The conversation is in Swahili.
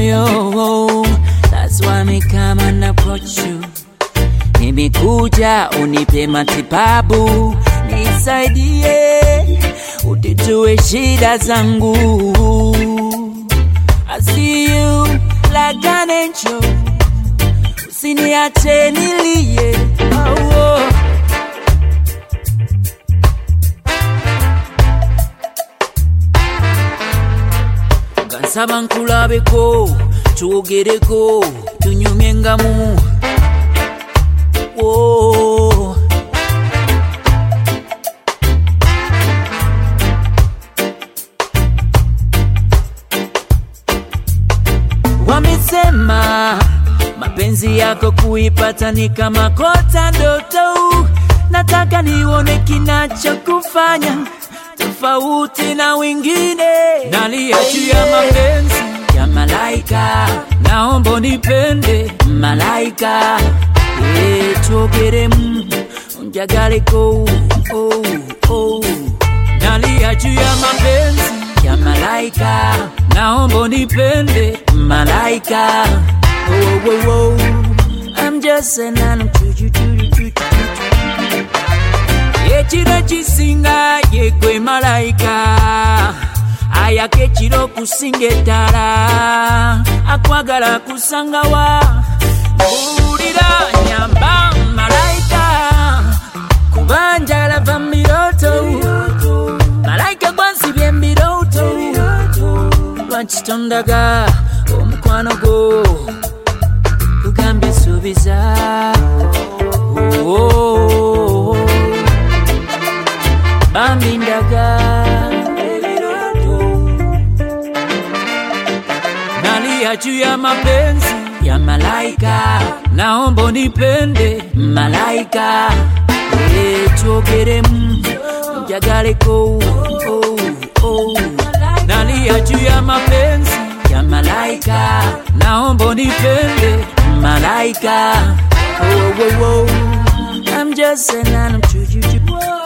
moyo. That's why me come and approach you. Nimekuja unipe matibabu, nisaidie utitue shida zangu. I see you like an angel, usiniache nilie. Oh. Gansaba nkulabeko, tuogereko, tunyumyengamu. Oh. Wamesema mapenzi yako kuipata ni kama kota ndoto. Nataka nione kinachokufanya tofauti na wengine. Nalia juu ya mapenzi ya malaika, naomba nipende malaika. Chogeremu unjagaleko, oh, oh. Nalia juu ya mapenzi ya malaika, naomba nipende malaika. Oh, oh, oh. I'm just an animal. Echiro chisinga yekwe malaika, ayake chiro kusingetara, akwagala kusangawa. Urira nyamba malaika, kubanjala vamiroto, malaika gwansi byembiroto, lwachitondaga omukwano go kugambye subiza. Oh, bambindaga nalia juu ya mapenzi ya malaika, naomba nipende malaika. Chogeremu unjagaleko, oh, oh. Nalia juu ya mapenzi ya malaika, naomba nipende malaika. Oh, oh, oh. I'm just an animal.